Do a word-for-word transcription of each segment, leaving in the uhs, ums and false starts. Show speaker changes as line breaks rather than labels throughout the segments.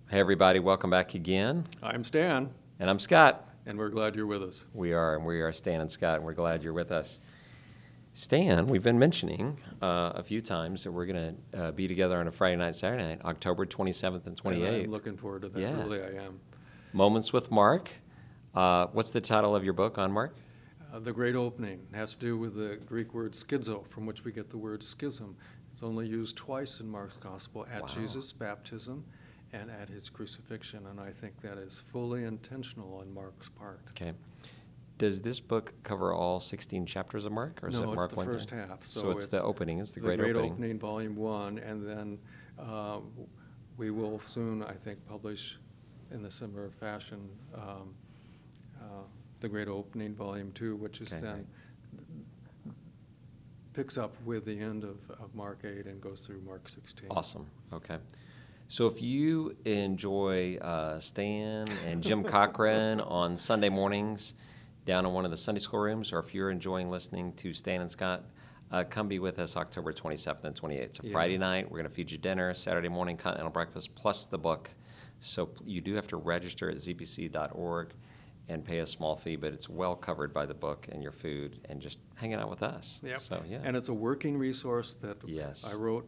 Hey, everybody, welcome back again.
I'm Stan,
And I'm Scott.
and we're glad you're with us.
We are, and we are Stan and Scott, and we're glad you're with us. Stan, we've been mentioning uh, a few times that we're going to uh, be together on a Friday night, Saturday night, October twenty-seventh and
And
twenty-eighth.
I'm looking forward to that.
Yeah.
Really, I am.
Moments with Mark. Uh, what's the title of your book on Mark?
Uh, the great opening has to do with the Greek word schizo, from which we get the word schism. It's only used twice in Mark's gospel, at
Wow.
Jesus' baptism and at his crucifixion, and I think that is fully intentional on Mark's part.
Okay. Does this book cover all sixteen chapters of Mark, or is
No,
it
it's
Mark
the
one?
first
through-
half.
So,
So
it's, the
it's
opening. It's the,
The
great,
great
opening.
opening, volume one, and then uh, we will soon, I think, publish in the similar fashion um, uh, the great opening, volume two, which is
Okay,
then picks up with the end of, of Mark eight and goes through Mark sixteen.
Awesome. Okay. So if you enjoy uh, Stan and Jim Cochran on Sunday mornings down in one of the Sunday school rooms, or if you're enjoying listening to Stan and Scott, uh, come be with us October twenty-seventh and twenty-eighth. It's a
Yeah.
Friday night. We're going to feed you dinner, Saturday morning continental breakfast, plus the book. So you do have to register at z b c dot org and pay a small fee, but it's well covered by the book and your food and just hanging out with us.
Yep.
So, yeah.
And it's a working resource that
Yes.
I wrote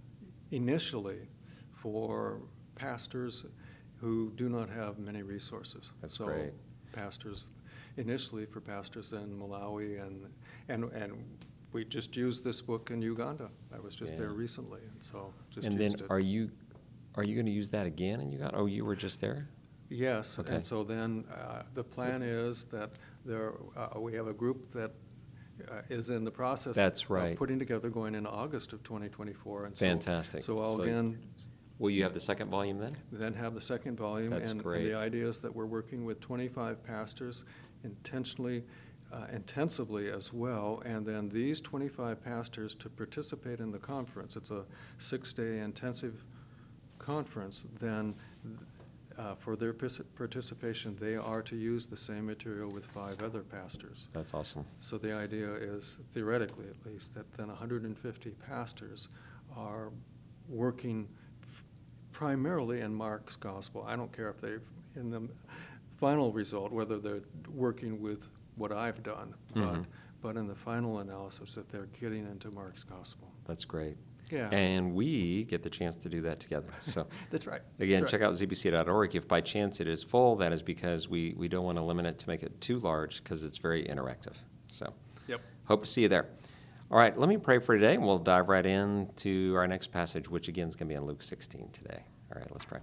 initially for pastors who do not have many resources.
That's
so
great.
Pastors, initially for pastors in Malawi, and, and, and we just used this book in Uganda. I was just
Yeah.
there recently, and so just
and then
used it.
are you are you going to use that again in Uganda? Oh, you were just there?
Yes,
Okay.
and so then uh, the plan is that there, uh, we have a group that uh, is in the process
That's right.
of putting together going in August of twenty twenty-four. And so-
Fantastic.
So I'll
So-
again,
Will you have the second volume then?
then have the second volume.
That's
and,
great.
and the idea is that we're working with twenty-five pastors intentionally, uh, intensively as well, and then these twenty-five pastors to participate in the conference. It's a six-day intensive conference. Then uh, for their pis- participation, they are to use the same material with five other pastors.
That's awesome.
So the idea is, theoretically at least, that then one hundred fifty pastors are working f- primarily in Mark's gospel. I don't care if they've, in the final result, whether they're working with what I've done, but,
Mhm.
but in the final analysis, that they're getting into Mark's gospel.
That's great.
Yeah.
And we get the chance to do that together. So
That's right.
again,
That's
check
right.
out z b c dot org. If by chance it is full, that is because we, we don't want to limit it to make it too large because it's very interactive. So
Yep.
hope to see you there. All right, let me pray for today, and we'll dive right into our next passage, which again is going to be in Luke sixteen today. All right, let's pray.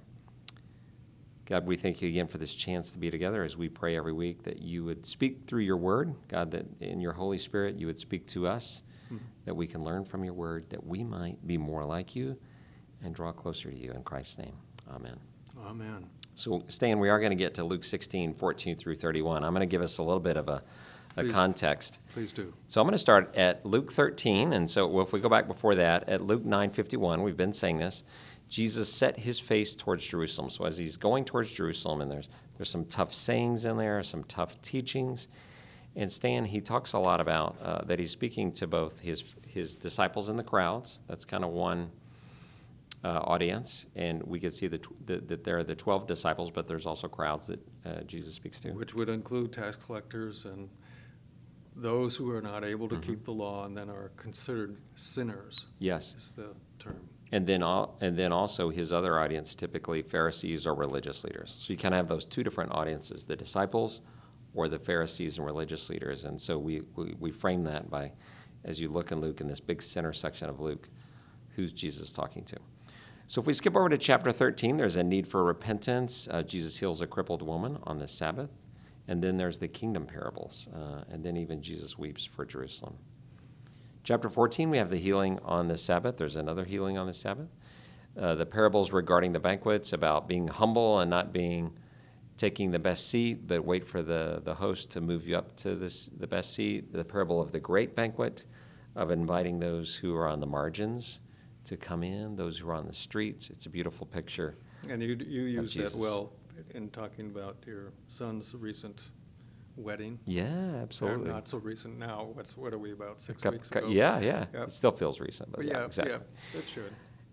God, we thank you again for this chance to be together as we pray every week that you would speak through your word, God, that in your Holy Spirit you would speak to us,
Mhm.
that we can learn from your word, that we might be more like you and draw closer to you. In Christ's name, amen.
Amen.
So, Stan, we are going to get to Luke sixteen, fourteen through thirty-one. I'm going to give us a little bit of a, a
Please.
context.
Please do.
So I'm going to start at Luke thirteen, and so if we go back before that, at Luke nine fifty-one, we've been saying this, Jesus set his face towards Jerusalem. So as he's going towards Jerusalem, and there's there's some tough sayings in there, some tough teachings, and Stan, he talks a lot about uh, that he's speaking to both his his disciples in the crowds. That's kind of one uh, audience, and we can see the, tw- the, that there are the twelve disciples, but there's also crowds that uh, Jesus speaks to.
Which would include tax collectors and those who are not able to
Mhm.
keep the law and then are considered sinners,
Yes.
is the term.
And then, all, and then also his other audience, typically Pharisees or religious leaders. So you kind of have those two different audiences, the disciples or the Pharisees and religious leaders. And so we, we, we frame that by, as you look in Luke, in this big center section of Luke, who's Jesus talking to. So if we skip over to chapter thirteen, there's a need for repentance. Uh, Jesus heals a crippled woman on the Sabbath. And then there's the kingdom parables. Uh, and then even Jesus weeps for Jerusalem. Chapter fourteen, we have the healing on the Sabbath. There's another healing on the Sabbath. Uh, the parables regarding the banquets, about being humble and not being taking the best seat, but wait for the, the host to move you up to this the best seat. The parable of the great banquet, of inviting those who are on the margins to come in, those who are on the streets. It's a beautiful picture.
And you, you used that
Jesus.
well in talking about your son's recent wedding.
Yeah,
Or
absolutely.
not so recent now. What's, what are we, about six
Cou-
weeks
cou-
ago?
Yeah, yeah.
Yep.
It still feels recent, but
But
yeah,
yeah,
exactly.
yeah, it should.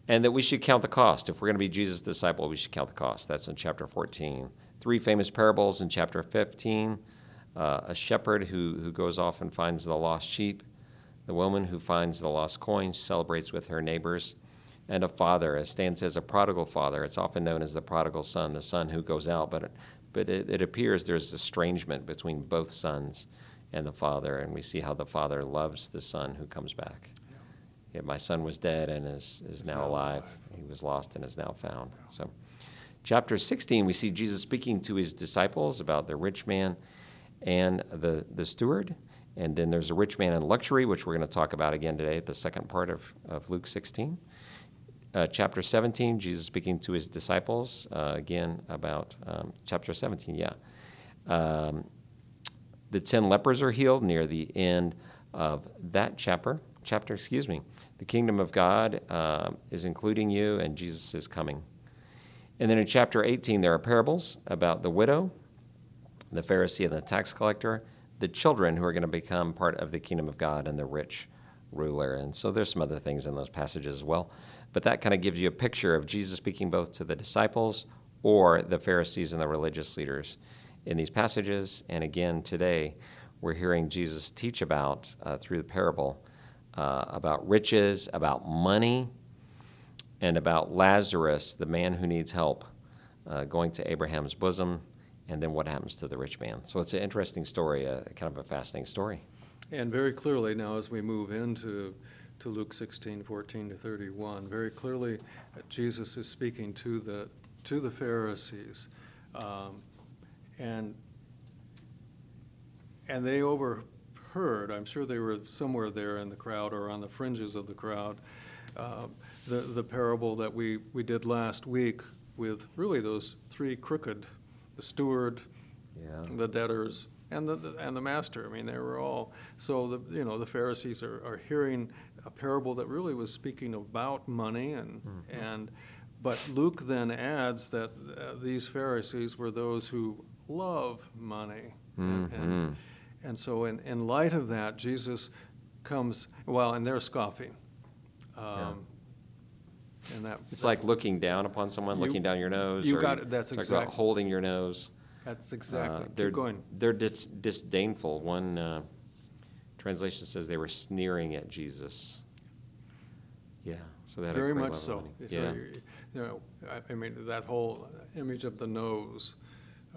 And that we should count the cost. If we're going to be Jesus' disciple, we should count the cost. That's in chapter fourteen. Three famous parables in chapter fifteen. Uh, a shepherd who, who goes off and finds the lost sheep. The woman who finds the lost coin celebrates with her neighbors. And a father, as Stan says, a prodigal father. It's often known as the prodigal son, the son who goes out. But, it, but it, it appears there's estrangement between both sons and the father. And we see how the father loves the son who comes back. Yeah, my son was dead and is, is now,
now
alive.
alive.
He was lost and is now found. So, chapter sixteen, we see Jesus speaking to his disciples about the rich man and the, the steward. And then there's a rich man in luxury, which we're going to talk about again today, the second part of, of Luke sixteen. Uh, chapter seventeen, Jesus speaking to his disciples, uh, again about um, chapter seventeen, yeah. Um, the ten lepers are healed near the end of that chapter. Chapter, excuse me. The kingdom of God uh, is including you, and Jesus is coming. And then in chapter eighteen, there are parables about the widow, the Pharisee and the tax collector, the children who are going to become part of the kingdom of God, and the rich ruler. And so there's some other things in those passages as well. But that kind of gives you a picture of Jesus speaking both to the disciples or the Pharisees and the religious leaders in these passages. And again, today, we're hearing Jesus teach about, uh, through the parable, uh, about riches, about money, and about Lazarus, the man who needs help, uh, going to Abraham's bosom, and then what happens to the rich man. So it's an interesting story, uh, kind of a fascinating story.
And very clearly now, as we move into to Luke sixteen, fourteen to thirty-one, very clearly uh, Jesus is speaking to the to the Pharisees, um, and and they overheard. I'm sure they were somewhere there in the crowd or on the fringes of the crowd. Uh, the the parable that we we did last week with really those three crooked, the steward,
Yeah.
the debtors, and the, the and the master. I mean, they were all, so the you know the Pharisees are, are hearing a parable that really was speaking about money, and mm-hmm. and but Luke then adds that uh, these Pharisees were those who love money,
Mm-hmm.
and, and and so in in light of that, Jesus comes, well, and they're scoffing. Um,
Yeah.
And that
It's
that,
like looking down upon someone,
You-
looking down your nose.
you
or
got it, that's
talk
exact-
about holding your nose.
That's exactly.
Uh, they're,
Keep going.
They're dis- disdainful. One uh, translation says they were sneering at Jesus. Yeah, so they had a
Very
great
much
love
so.
of money.
It's
Yeah,
very- You know, I- I mean, that whole image of the nose, uh,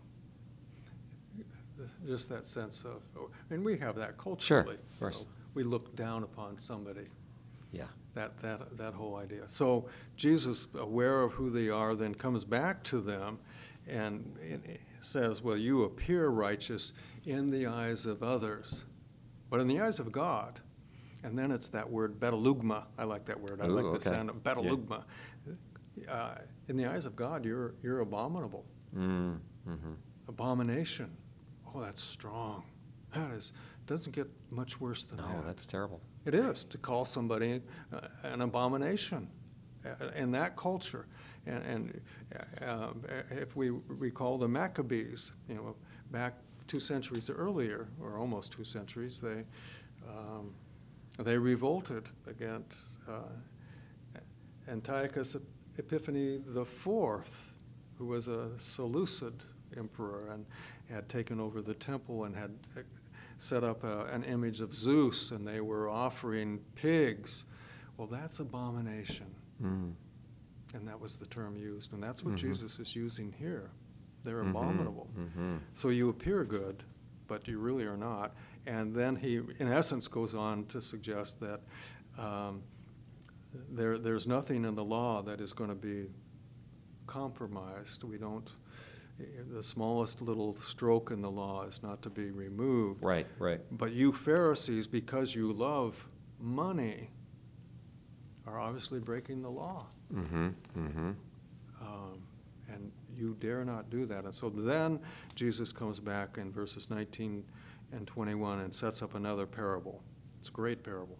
just that sense of, and we have that culturally.
of course.
You know, we look down upon somebody,
yeah.
that, that, that whole idea. So Jesus, aware of who they are, then comes back to them and and says, well, you appear righteous in the eyes of others, but in the eyes of God. And then it's that word betalugma. I like that word. I
Ooh,
like the
okay.
sound of betalugma. Uh, in the eyes of God, you're you're abominable.
Mm, mm-hmm.
Abomination. Oh, that's strong. That is doesn't get much worse than
No,
that.
that's terrible.
It is to call somebody uh, an abomination uh, in that culture. And, and uh, if we recall the Maccabees, you know, back two centuries earlier, or almost two centuries, they um, they revolted against uh, Antiochus Epiphanes the Fourth, who was a Seleucid emperor and had taken over the temple and had set up a, an image of Zeus, and they were offering pigs. Well, that's abomination.
Mm.
And that was the term used. And that's what
Mm-hmm.
Jesus is using here. They're
Mhm,
abominable.
mhm.
So you appear good, but you really are not. And then he, in essence, goes on to suggest that um, there, there's nothing in the law that is going to be compromised. We don't, the smallest little stroke in the law is not to be removed.
Right, right.
But you Pharisees, because you love money, are obviously breaking the law.
Mm-hmm, mm-hmm.
Um, and you dare not do that. And so then Jesus comes back in verses nineteen and twenty-one and sets up another parable. It's a great parable.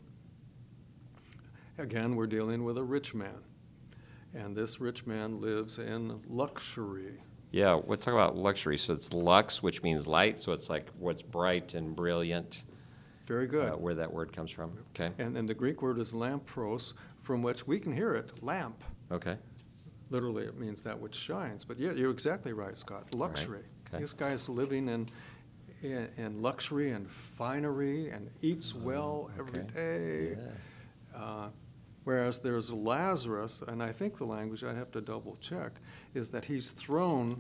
Again, we're dealing with a rich man. And this rich man lives in luxury.
Yeah, we'll talk about luxury. So it's lux, which means light. So it's like what's bright and brilliant.
Very good.
Uh, where that word comes from. Okay.
And, and the Greek word is lampros, from which we can hear it, lamp.
Okay.
Literally, it means that which shines. But yeah, you're exactly right, Scott. Luxury.
Okay.
This guy's living in, in, in luxury and finery and eats well every
okay.
day.
Yeah.
Uh, whereas there's Lazarus, and I think the language, I'd have to double check, is that he's thrown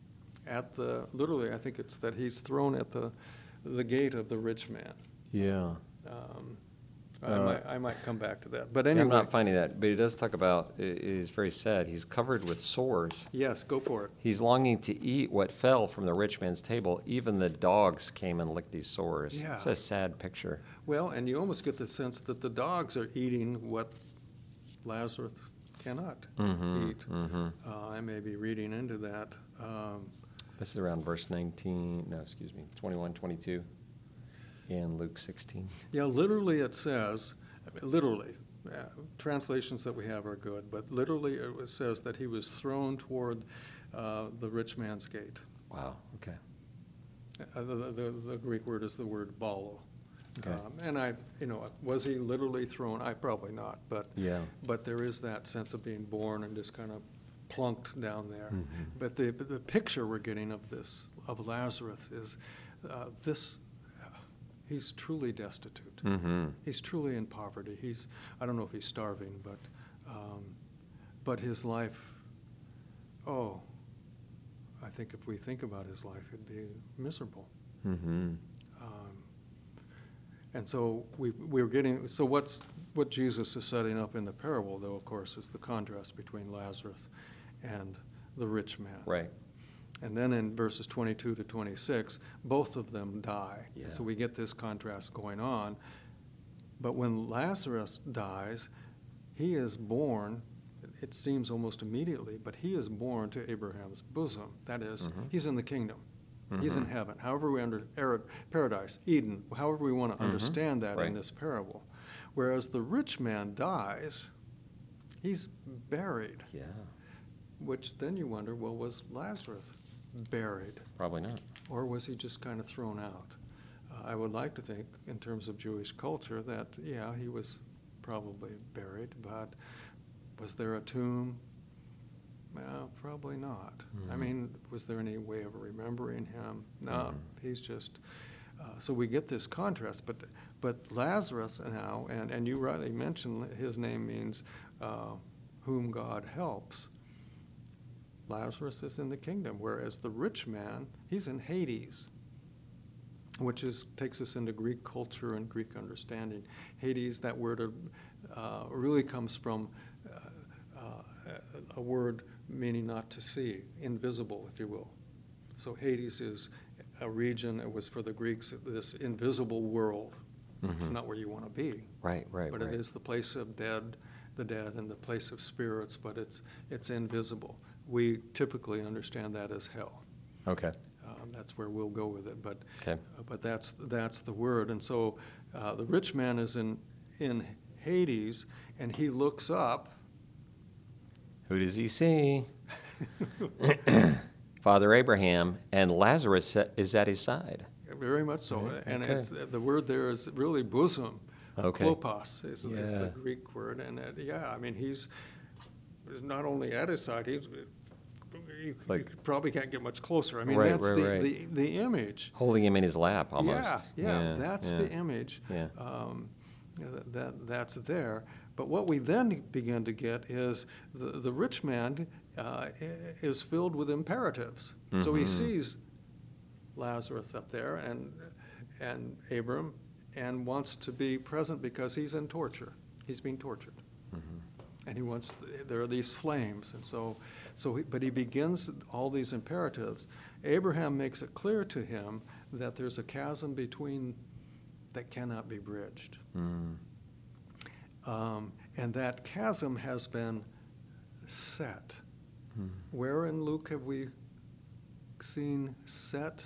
at the, literally, I think it's that he's thrown at the, the gate of the rich man.
Yeah.
Um, I,
Uh,
might, I might come back to that. But
Yeah,
anyway.
I'm not finding that, but he does talk about, it it is very sad, he's covered with sores.
Yes, go for it.
He's longing to eat what fell from the rich man's table. Even the dogs came and licked his sores.
Yeah.
It's a sad picture.
Well, and you almost get the sense that the dogs are eating what Lazarus cannot
Mhm,
eat.
mhm.
Uh, I may be reading into that. Um,
This is around verse nineteen, no, excuse me, twenty-one, twenty-two, in Luke sixteen.
yeah, literally it says, I mean, literally, uh, translations that we have are good, but literally it says that he was thrown toward uh, the rich man's gate.
Wow, okay.
Uh, the, the, the Greek word is the word balo.
Okay.
Um, and I, you know, was he literally thrown? I probably not, but
Yeah.
but there is that sense of being born and just kind of plunked down there.
Mhm.
But the but the picture we're getting of this of Lazarus is uh, this. Uh, he's truly destitute.
Mm-hmm.
He's truly in poverty. He's I don't know if he's starving, but um, but his life. Oh, I think if we think about his life, it'd be miserable.
Mm-hmm.
Um, And so we, we're getting, so what's, what Jesus is setting up in the parable, though, of course, is the contrast between Lazarus and the rich man.
Right.
And then in verses twenty-two to twenty-six, both of them die.
Yeah.
And so we get this contrast going on. But when Lazarus dies, he is born, it seems almost immediately, but he is born to Abraham's bosom. That is,
Mhm.
he's in the kingdom. He's in
Mhm.
heaven. However we under, er, paradise, Eden, however we want to
Mhm.
understand that in
Right.
this parable. Whereas the rich man dies, he's buried,
Yeah,
which then you wonder, well, was Lazarus buried?
probably not.
Or was he just kind of thrown out? Uh, I would like to think, in terms of Jewish culture, that, yeah, he was probably buried, but was there a tomb? Well, probably not. I
Mhm.
mean, was there any way of remembering him? No,
Mhm.
he's just, uh, so we get this contrast, but, but Lazarus now, and, and you rightly mentioned his name means uh, whom God helps. Lazarus is in the kingdom, whereas the rich man, he's in Hades, which is takes us into Greek culture and Greek understanding. Hades, that word uh, really comes from uh, uh, a word meaning not to see, invisible, if you will. So Hades is a region, it was for the Greeks, this invisible world. It's
Mhm.
not where you want to be.
Right, right,
But
right.
it is the place of dead, the dead, and the place of spirits, but it's, it's invisible. We typically understand that as hell.
Okay.
Um, that's where we'll go with it, but
Okay.
uh, but that's that's the word. And so uh, the rich man is in in Hades, and he looks up.
Who does he see? Father Abraham, and Lazarus is at his side.
Very much so,
Mhm,
and
okay.
it's the word there is really bosom.
Okay.
Klopos is, is the
Yeah.
Greek word, and it, yeah, I mean he's, he's not only at his side, he's you,
Like-
you probably can't get much closer. I mean
Right,
that's
right,
the,
right.
the the image.
Holding him in his lap almost.
Yeah, yeah, that's
yeah.
the image.
Yeah.
Um, that, that that's there. But what we then begin to get is the the rich man uh, i- is filled with imperatives. So he
Mhm.
sees Lazarus up there and and Abram and wants to be present because he's in torture. He's being tortured.
Mhm.
And he wants, there are these flames, and so, so, he, but he begins all these imperatives. Abraham makes it clear to him that there's a chasm between that cannot be bridged.
Mm.
Um, and that chasm has been set.
Mm.
Where in Luke have we seen set?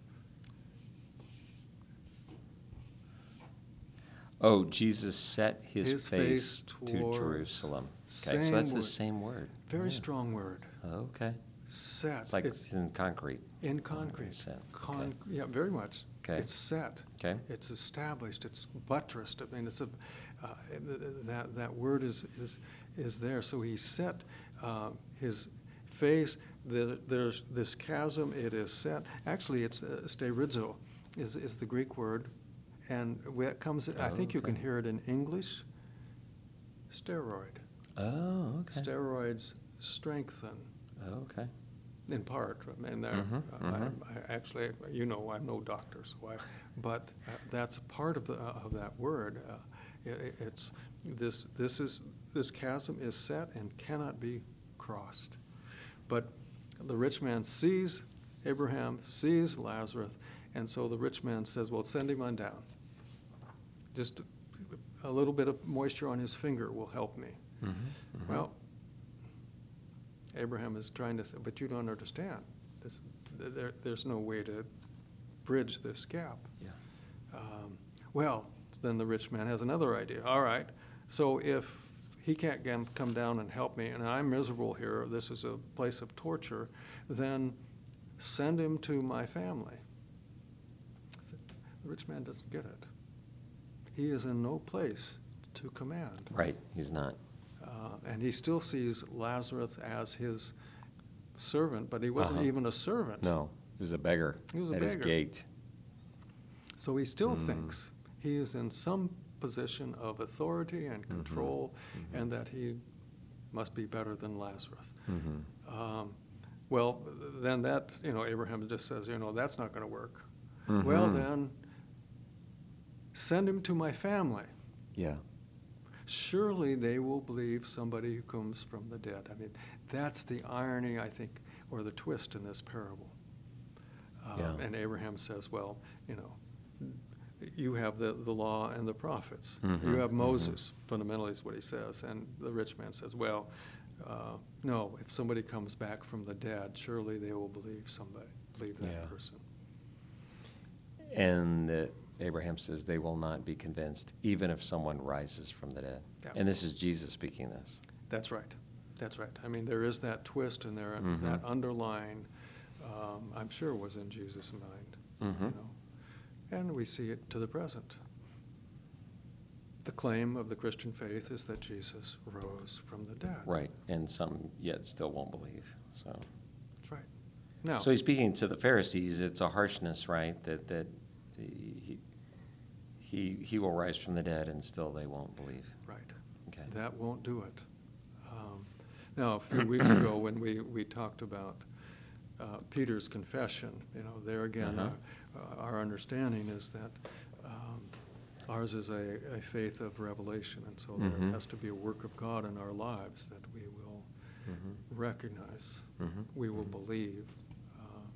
Oh, Jesus set his,
His
face,
face
to
towards-
Jerusalem. Okay, so
Same
that's the
word.
same word.
Very
Yeah.
strong word.
Okay.
set.
It's like
It's
it's in concrete.
in concrete.
It's set.
Con, yeah, very much.
Okay.
It's set.
Okay.
It's established. It's buttressed. I mean, it's a uh, th- th- that that word is is is there. So he set uh, his face. The, there's this chasm. It is set. Actually, it's uh, sterizo, is is the Greek word, and where it comes. I think you can
Okay.
hear it in English. Steroid.
Oh, okay.
Steroids strengthen.
Okay.
In part, I mean, there,
Mhm,
uh,
mhm.
I, I actually, you know, I'm no doctor, so I, but uh, that's a part of the, of that word. Uh, it, it's this, this is this chasm is set and cannot be crossed. But the rich man sees Abraham, sees Lazarus, and so the rich man says, "Well, send him on down. Just a little bit of moisture on his finger will help me."
Mhm, mhm.
Well, Abraham is trying to say, but you don't understand. This, there, there's no way to bridge this gap.
Yeah.
Um, well, then the rich man has another idea. All right, so if he can't get, come down and help me, and I'm miserable here, this is a place of torture, then send him to my family. The rich man doesn't get it. He is in no place to command.
Right. He's not.
Uh, and he still sees Lazarus as his servant, but he wasn't
Uh-huh.
even a servant.
No. He was a beggar.
He was a
at his
beggar.
gate.
So he still
Mm.
thinks he is in some position of authority and
Mhm.
control,
Mhm.
and that he must be better than Lazarus.
Mhm.
Um, well, then that, you know, Abraham just says, you know, that's not going to work. Well,
Mhm.
then, send him to my family.
Yeah.
Surely they will believe somebody who comes from the dead. I mean, that's the irony, I think, or the twist in this parable. Um,
Yeah.
And Abraham says, well, you know, you have the, the law and the prophets.
Mhm,
You have
mhm.
Moses, fundamentally is what he says. And the rich man says, well, uh, no, if somebody comes back from the dead, surely they will believe somebody, believe that
Yeah.
person.
And uh, Abraham says they will not be convinced, even if someone rises from the dead.
Yeah.
And this is Jesus speaking this.
That's right. That's right. I mean, there is that twist in there,
Mhm.
that underlying, um, I'm sure was in Jesus' mind.
Mhm.
You know? And we see it to the present. The claim of the Christian faith is that Jesus rose from the dead.
Right. And some yet still won't believe. So.
That's right. Now,
So he's speaking to the Pharisees. It's a harshness, right? That that he he he will rise from the dead, and still they won't believe.
right.
Okay.
That won't do it. Um, now, a few weeks ago, when we, we talked about uh, Peter's confession, you know, there again,
Uh-huh.
our, our understanding is that um, ours is a, a faith of revelation, and so there
Mhm.
has to be a work of God in our lives that we will
Mhm.
recognize,
Mhm.
we will
Mhm.
believe. Um,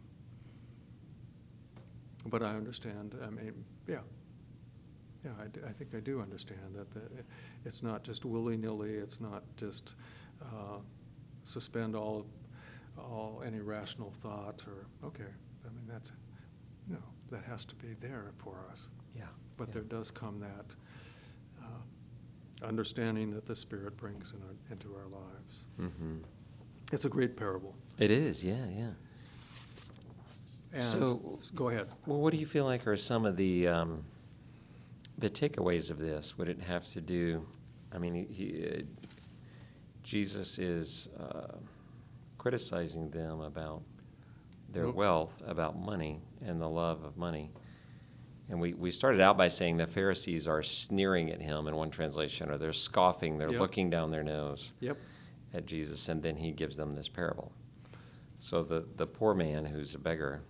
But I understand, I mean, yeah, yeah, I, d- I think I do understand that the, it's not just willy-nilly, it's not just uh, suspend all, all, any rational thought, or, okay, I mean, that's, no, that has to be there for us.
Yeah.
But
yeah.
there does come that uh, understanding that the Spirit brings in our, into our lives.
Mhm.
It's a great parable.
It is. Yeah. Yeah.
And,
So-
s- go ahead.
Well, what do you feel like are some of the um, the takeaways of this? Would it have to do? I mean, he, he, uh, Jesus is uh, criticizing them about their
Nope.
wealth, about money, and the love of money. And we, we started out by saying the Pharisees are sneering at him in one translation, or they're scoffing, they're
Yep.
looking down their nose
Yep.
at Jesus, and then he gives them this parable. So the, the poor man who's a beggar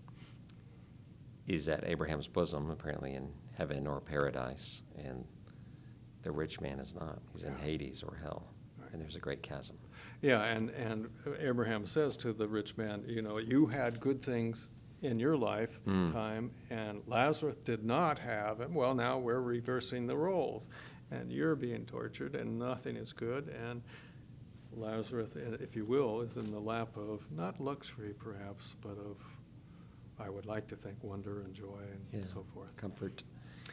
is at Abraham's bosom, apparently in heaven or paradise, and the rich man is not. He's in
Yeah.
Hades or hell,
Right.
and there's a great chasm.
Yeah, and, and Abraham says to the rich man, you know, you had good things in your lifetime, and Lazarus did not have it. Well, now we're reversing the roles, and you're being tortured, and nothing is good, and Lazarus, if you will, is in the lap of, not luxury perhaps, but of, I would like to think, wonder and joy and
Yeah,
so forth.
comfort.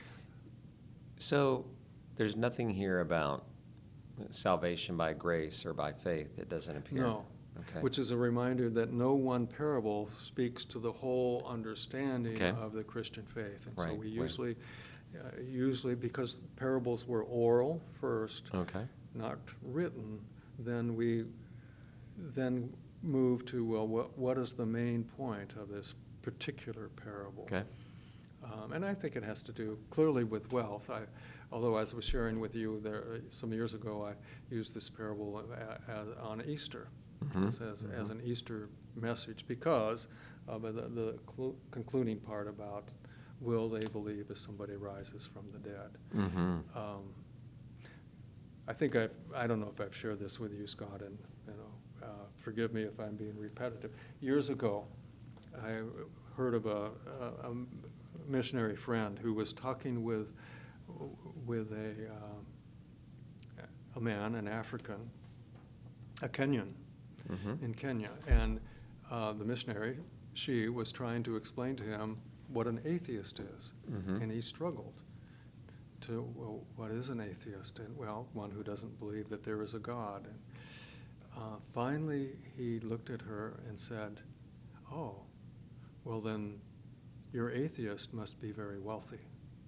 So there's nothing here about salvation by grace or by faith. It doesn't appear.
No,
Okay.
Which is a reminder that no one parable speaks to the whole understanding
Okay.
of the Christian faith. And so
Right,
we
right.
usually, uh, usually because parables were oral first,
Okay.
not written, then we then move to, well, what, what is the main point of this particular parable?
Okay.
Um, and I think it has to do clearly with wealth. I, although as I was sharing with you there uh, some years ago, I used this parable a, a, on Easter
Mhm,
as, as,
mhm.
as an Easter message because of the, the clu- concluding part about will they believe if somebody rises from the dead.
Mm-hmm.
Um, I think I've, I don't know if I've shared this with you, Scott, and you know, uh, forgive me if I'm being repetitive. Years ago, I heard of a, a, a missionary friend who was talking with with a uh, a man, an African, a Kenyan,
Mm-hmm.
in Kenya, and uh, the missionary, she was trying to explain to him what an atheist is,
Mhm.
and he struggled to, well, what is an atheist? And well, one who doesn't believe that there is a God. And uh, finally, he looked at her and said, "Oh, well then, your atheist must be very wealthy."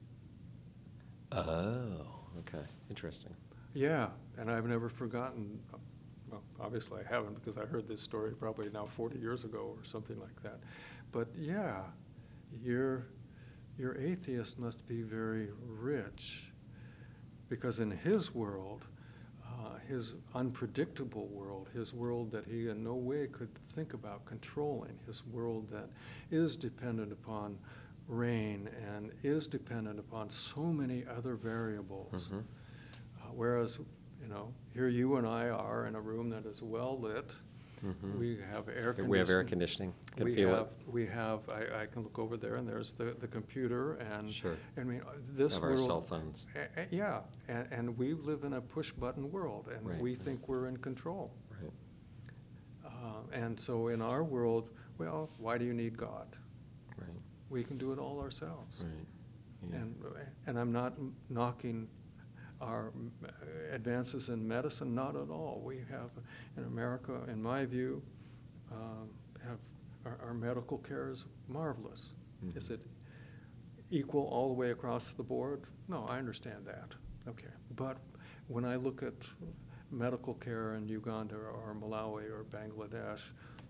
Oh, okay. Interesting.
Yeah, and I've never forgotten. Well, obviously I haven't because I heard this story probably now forty years ago or something like that. But yeah, your your atheist must be very rich because in his world, uh, his unpredictable world, his world that he in no way could think about controlling, his world that is dependent upon rain and is dependent upon so many other variables.
Mhm.
Uh, whereas, you know, here you and I are in a room that is well lit.
Mhm.
We have air conditioning.
We have air conditioning. Can
we
feel
have,
it.
We have. I, I can look over there, and there's the, the computer, and
Sure.
I mean, uh, this
Have our
world.
cell phones.
A- a- yeah, and, and we live in a push-button world, and
Right,
we
right.
think we're in control.
Right.
Uh, and so, in our world, well, why do you need God?
Right.
We can do it all ourselves.
Right. Yeah.
And, and I'm not m- knocking our m- advances in medicine, not at all. We have, in America, in my view, um, have, our, our medical care is marvelous.
Mhm.
Is it equal all the way across the board? No, I understand that. Okay. But when I look at medical care in Uganda or Malawi or Bangladesh,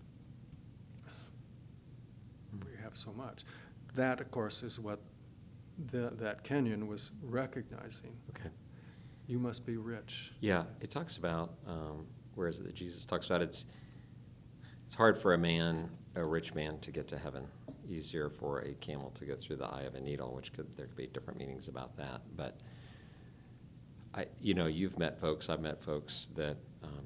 Mm.
we have so much. That, of course, is what the, that Kenyan was recognizing.
Okay.
You must be rich.
Yeah, it talks about, um, where is it that Jesus talks about it's it's hard for a man, a rich man, to get to heaven. Easier for a camel to go through the eye of a needle, which could there could be different meanings about that. But I, you know, you've met folks, I've met folks that um,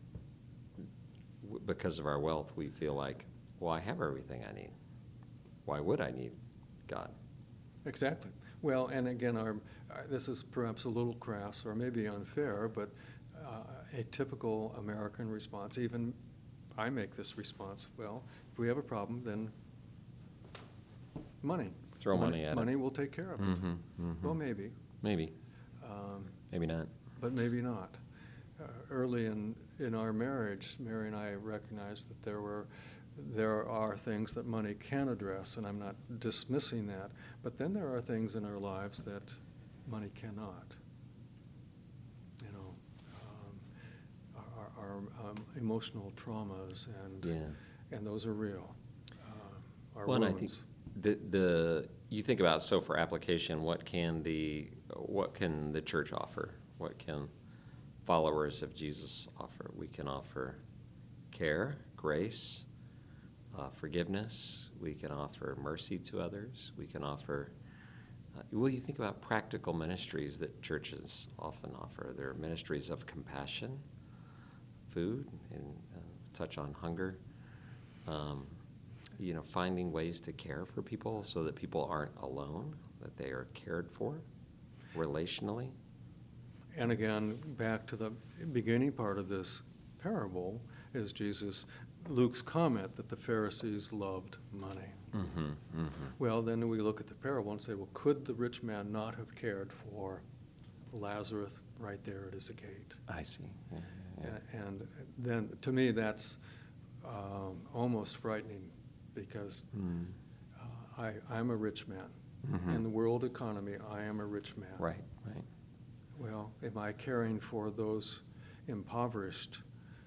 w- because of our wealth, we feel like, well, I have everything I need. Why would I need God?
Exactly. Well, and again, our, our, this is perhaps a little crass or maybe unfair, but uh, a typical American response, even I make this response, well, if we have a problem, then money.
Throw money at it.
Money will take care of it.
Mm-hmm, mm-hmm.
Well, maybe,
Maybe,
um,
maybe not.
but maybe not. Uh, early in, in our marriage, Mary and I recognized that there were there are things that money can address, and I'm not dismissing that. But then there are things in our lives that money cannot. You know, um, our, our um, emotional traumas, and
Yeah.
and those are real. Uh, our
Well, and I
wounds.
think the, the, you think about, so for application, what can the, what can the church offer? What can followers of Jesus offer? We can offer care, grace, uh, forgiveness. We can offer mercy to others. We can offer, uh, well, you think about practical ministries that churches often offer. There are ministries of compassion, food, and uh, touch on hunger. Um, you know, finding ways to care for people so that people aren't alone, that they are cared for relationally.
And again, back to the beginning part of this parable is Jesus, Luke's comment that the Pharisees loved money.
Mm-hmm, mm-hmm.
Well, then we look at the parable and say, well, could the rich man not have cared for Lazarus right there at his gate?
I see. Yeah, yeah, yeah.
A- And then, to me, that's um, almost frightening because
Mm.
uh, I, I'm a rich man.
Mhm.
In the world economy, I am a rich man.
Right, right.
Well, am I caring for those impoverished,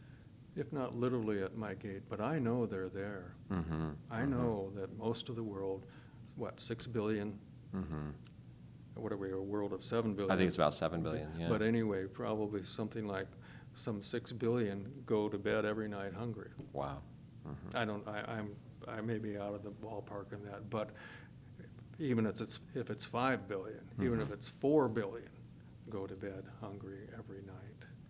if not literally at my gate, but I know they're there.
Mm-hmm.
I know that most of the world, what, six billion?
Mm-hmm.
What are we, a world of seven billion?
I think it's about seven billion, yeah.
But anyway, probably something like some six billion go to bed every night hungry.
Wow. Mhm.
I don't, I, I'm, I may be out of the ballpark in that, but even if it's, if it's five billion, even if
Mhm.
it's four billion, go to bed hungry every night.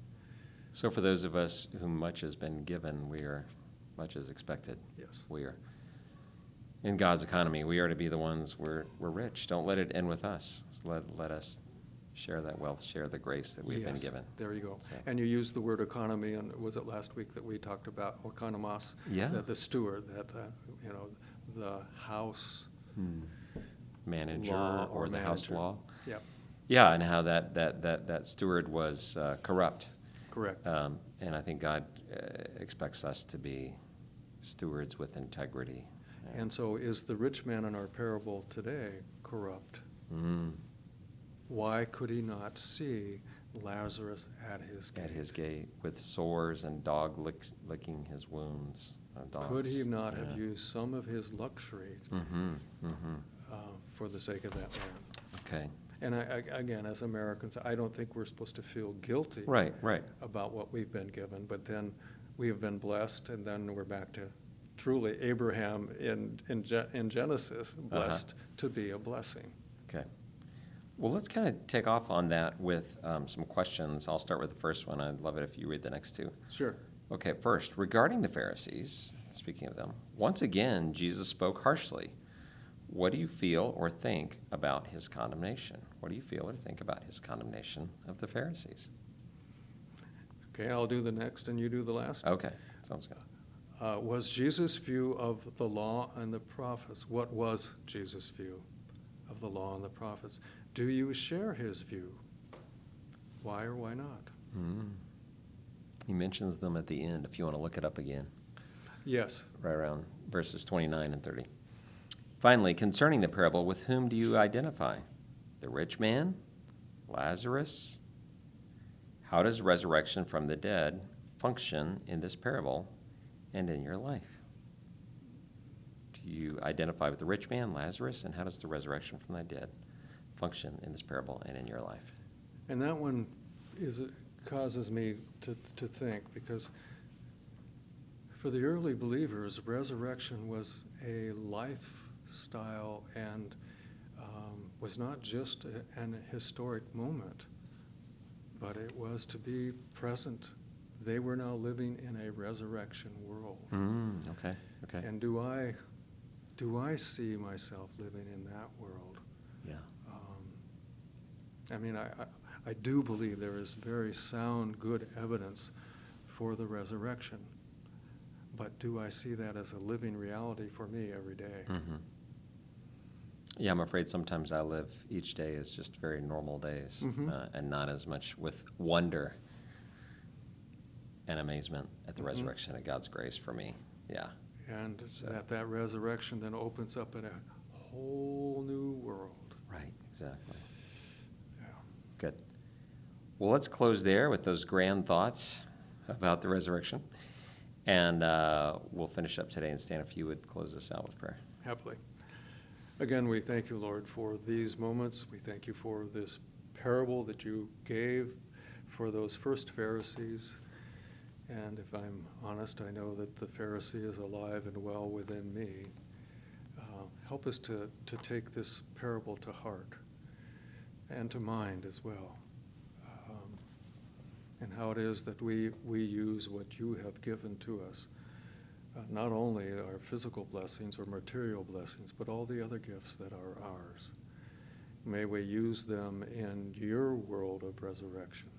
So for those of us whom much has been given, we are, much is expected.
Yes.
We are. In God's economy, we are to be the ones, we're, we're rich. Don't let it end with us. Let, let us share that wealth, share the grace that we've been
Yes,
given.
there you go.
So-
And you used the word economy, and was it last week that we talked about oikonomos?
Yeah.
The- The steward, that, uh, you know, the house
Hmm. Manager
law
or
or
the house
manager.
law.
Yep,
Yeah, and how that, that, that, that steward was uh, corrupt.
correct.
Um, and I think God uh, expects us to be stewards with integrity.
And so is the rich man in our parable today corrupt?
Mm.
Why could he not see Lazarus at his gate?
At his gate with sores and dog licks, licking his wounds. Uh, dogs.
Could he not
Yeah.
have used some of his luxury
Mm-hmm, mm-hmm.
uh, for the sake of that man?
Okay.
And I, I- again, as Americans, I don't think we're supposed to feel guilty
Right, right.
about what we've been given, but then we have been blessed, and then we're back to truly Abraham in, in Ge- in Genesis, blessed to be a blessing.
Okay. Well, let's kind of take off on that with um, some questions. I'll start with the first one. I'd love it if you read the next two.
Sure.
Okay, first, regarding the Pharisees, speaking of them, once again, Jesus spoke harshly. What do you feel or think about his condemnation? What do you feel or think about his condemnation of the Pharisees?
Okay, I'll do the next, and you do the last.
Okay, sounds good.
Uh, was Jesus' view of the law and the prophets? What was Jesus' view of the law and the prophets? Do you share his view? Why or why not?
Mm. He mentions them at the end, if you want to look it up again,
Yes.
right around verses twenty-nine and thirty. Finally, concerning the parable, with whom do you identify? The rich man? Lazarus? How does resurrection from the dead function in this parable and in your life? Do you identify with the rich man, Lazarus, and how does the resurrection from the dead function in this parable and in your life?
And that one is, causes me to, to think, because for the early believers, resurrection was a lifestyle and um, was not just a, an historic moment, but it was to be present. They were now living in a resurrection world.
Mm, okay, okay.
And do I, do I see myself living in that world?
Yeah.
Um, I mean, I, I, I do believe there is very sound, good evidence for the resurrection. But do I see that as a living reality for me every day?
Mm-hmm. Yeah, I'm afraid sometimes I live each day as just very normal days,
Mhm.
uh, and not as much with wonder and amazement at the
Mhm.
resurrection of God's grace for me. Yeah.
And
So-
that that resurrection then opens up in a whole new world.
Right, exactly.
Yeah.
Good. Well, let's close there with those grand thoughts about the resurrection. And uh, we'll finish up today. And Stan, if you would close us out with prayer.
Happily. Again, we thank you, Lord, for these moments. We thank you for this parable that you gave for those first Pharisees. And if I'm honest, I know that the Pharisee is alive and well within me. Uh, help us to, to take this parable to heart and to mind as well. Um, and how it is that we, we use what you have given to us. Uh, not only our physical blessings or material blessings, but all the other gifts that are ours. May we use them in your world of resurrection.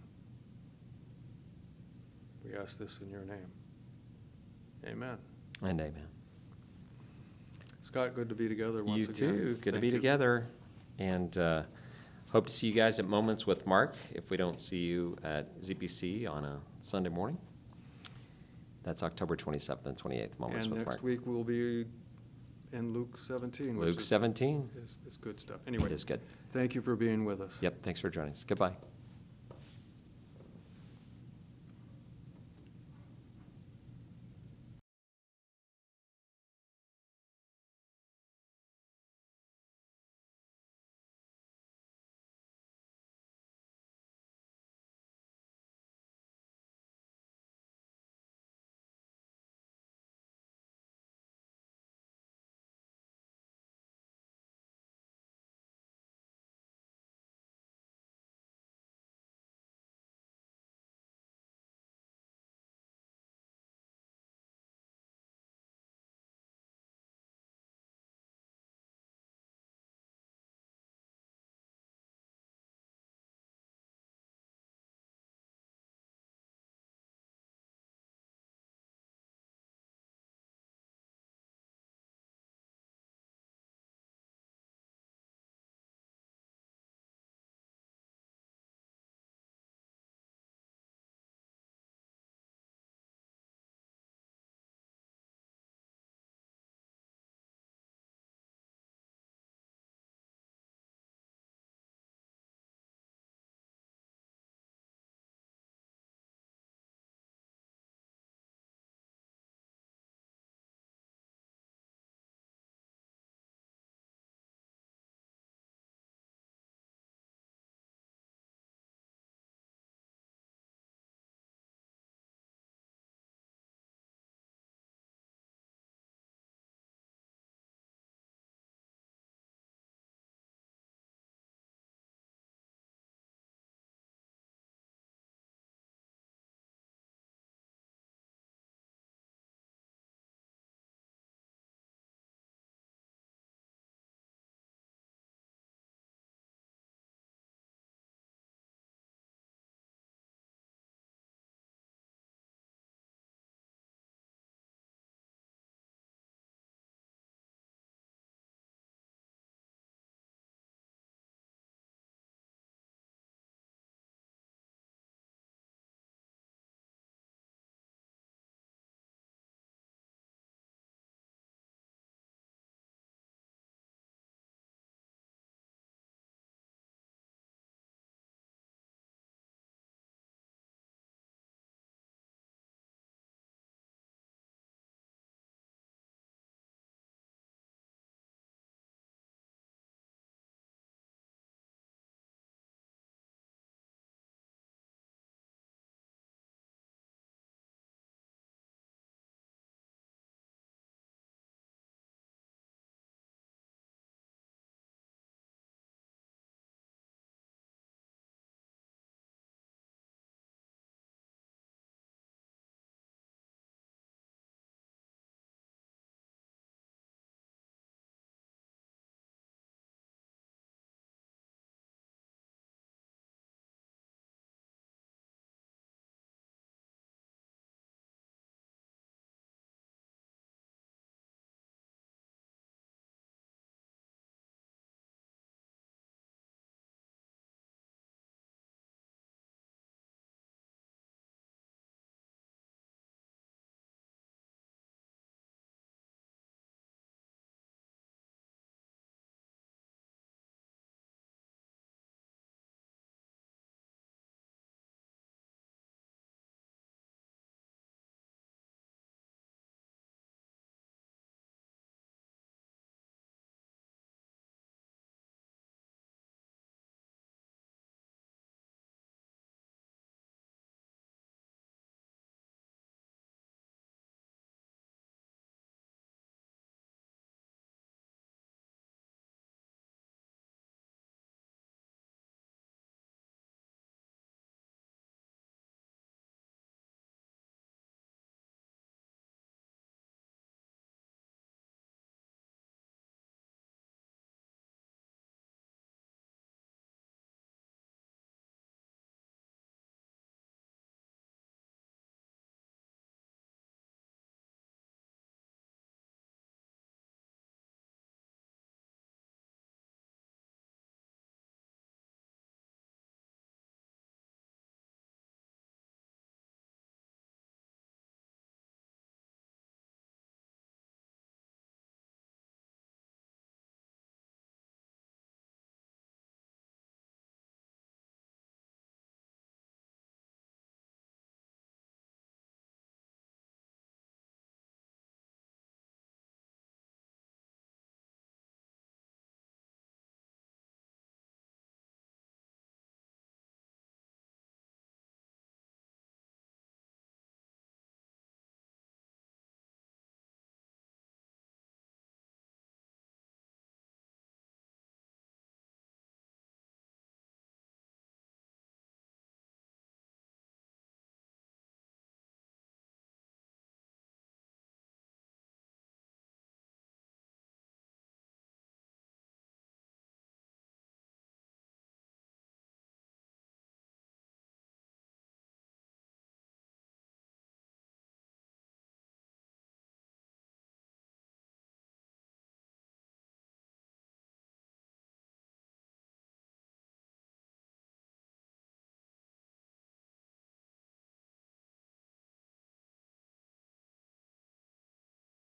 We ask this in your name. Amen.
And amen.
Scott, good to be together once
You
again.
too. Good to
Thank
be
you.
together. And uh, hope to see you guys at Moments with Mark if we don't see you at Z P C on a Sunday morning. That's October twenty-seventh and twenty-eighth, Moments
And
with Mark.
next week, we'll be in Luke seventeen, which
Luke
is-
seventeen
is, is good stuff. Anyway.
is good.
Thank you for being with us.
Yep, thanks for joining us. Goodbye.